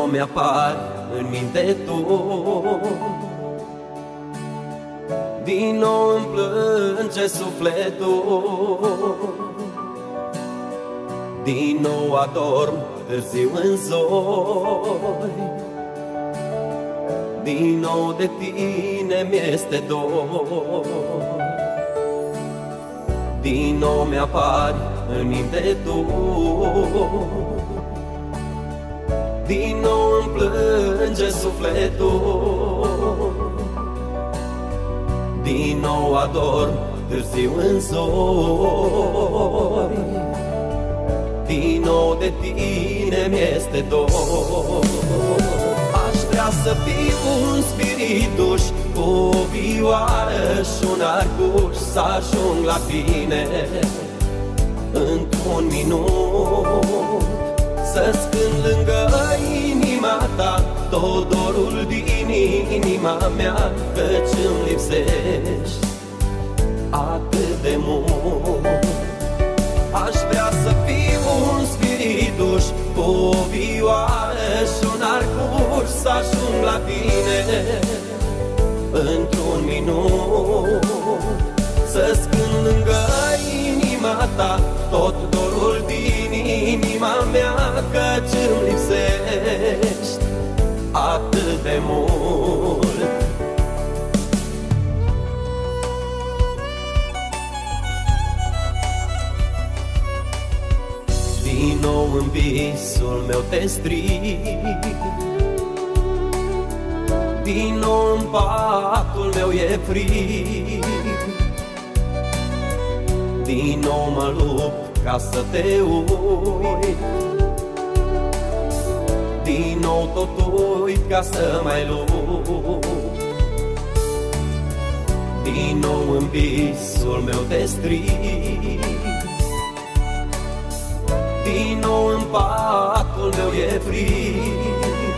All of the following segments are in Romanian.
mi-apari în minte tu, din nou îmi plânge sufletul, din nou adorm târziu în zori, din nou de tine mi-este dor. Din nou mi-apari în minte tu, din nou îmi plânge sufletul, din nou adorm târziu în zori, din nou de tine mi-este dor. Aș vrea să fiu un spirituș cu o vioară și un arcuș, să ajung la tine într-un minut, să-ți cânt lângă inima ta tot dorul din inima mea, căci îmi lipsești atât de mult. Aș vrea să fiu un spirituș cu o vioară și un arcuș, să ajung la tine într-un minut, să-ți cânt lângă inima ta tot dorul din inima mea, căci îmi lipsești atât de mult. Din nou în visul meu te strig, din nou în patul meu e frig, din nou mă lupt ca să te uit, din nou tot uit ca să mai lupt. Din nou în visul meu te strig, din nou în patul meu e frig,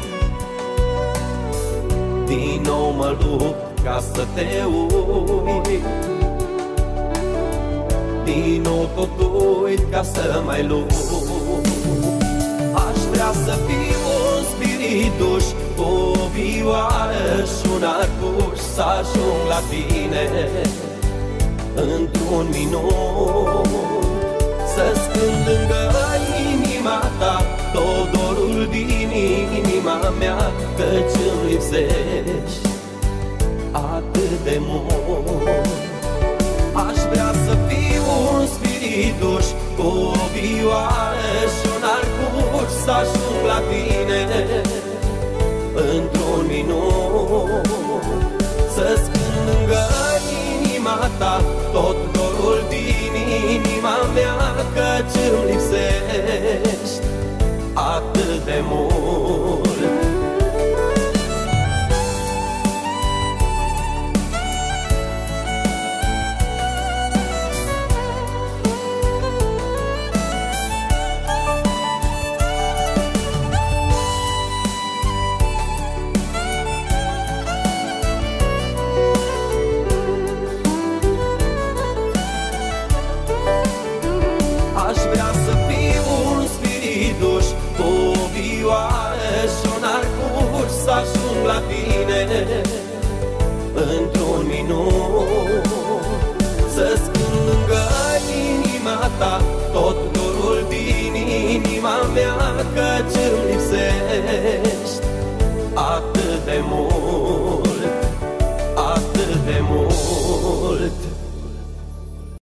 din nou mă lupt ca să te uit, din nou tot uit ca să mai lupt. Aș vrea să fiu un spirituș cu o vioară și un arcuș, să ajung la tine într-un minut, să-ți cânt lângă inima ta tot dorul din inima mea, căci îmi lipsești atât de mult. Aș vrea să fiu un spirituș cu o vioară și un arcuș, să ajung la tine într-un minut, să-ți cânt lângă inima ta tot dorul din inima mea, căci îmi lipsești atât de mult. Aș vrea să fiu un spirituș cu o vioară și un arcuș, să ajung la tine într-un minut, să-ți cânt lângă inima ta